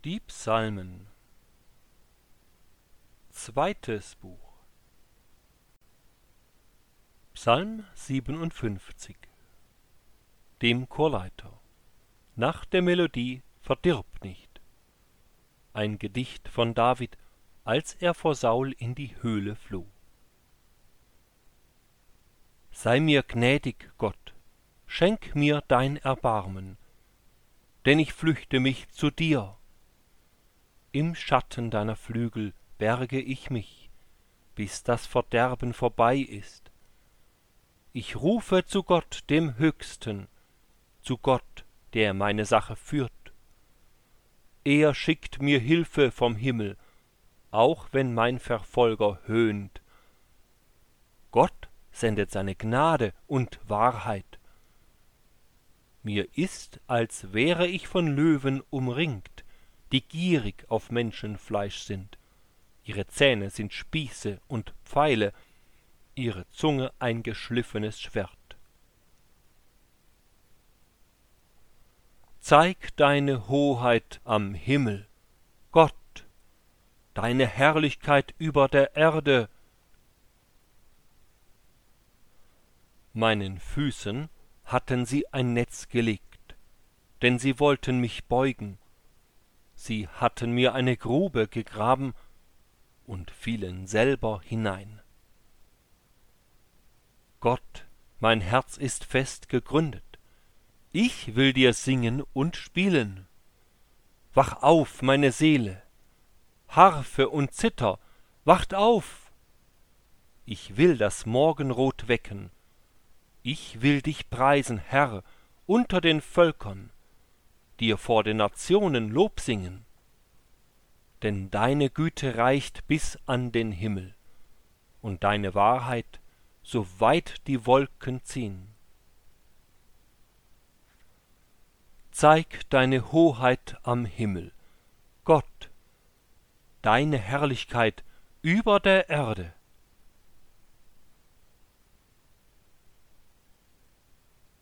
Die Psalmen. Zweites Buch. Psalm 57. Dem Chorleiter. Nach der Melodie Verdirb nicht. Ein Gedicht von David, als er vor Saul in die Höhle floh. Sei mir gnädig, Gott, schenk mir dein Erbarmen, denn ich flüchte mich zu dir. Im Schatten deiner Flügel berge ich mich, bis das Verderben vorbei ist. Ich rufe zu Gott, dem Höchsten, zu Gott, der meine Sache führt. Er schickt mir Hilfe vom Himmel, auch wenn mein Verfolger höhnt. Gott sendet seine Gnade und Wahrheit. Mir ist, als wäre ich von Löwen umringt, die gierig auf Menschenfleisch sind. Ihre Zähne sind Spieße und Pfeile, ihre Zunge ein geschliffenes Schwert. Zeig deine Hoheit am Himmel, Gott, deine Herrlichkeit über der Erde. Meinen Füßen hatten sie ein Netz gelegt, denn sie wollten mich beugen. Sie hatten mir eine Grube gegraben und fielen selber hinein. Gott, mein Herz ist fest gegründet. Ich will dir singen und spielen. Wach auf, meine Seele, Harfe und Zither, wacht auf! Ich will das Morgenrot wecken. Ich will dich preisen, Herr, unter den Völkern, dir vor den Nationen Lob singen. Denn deine Güte reicht bis an den Himmel, und deine Wahrheit, so weit die Wolken ziehn. Zeig deine Hoheit am Himmel, Gott, deine Herrlichkeit über der Erde.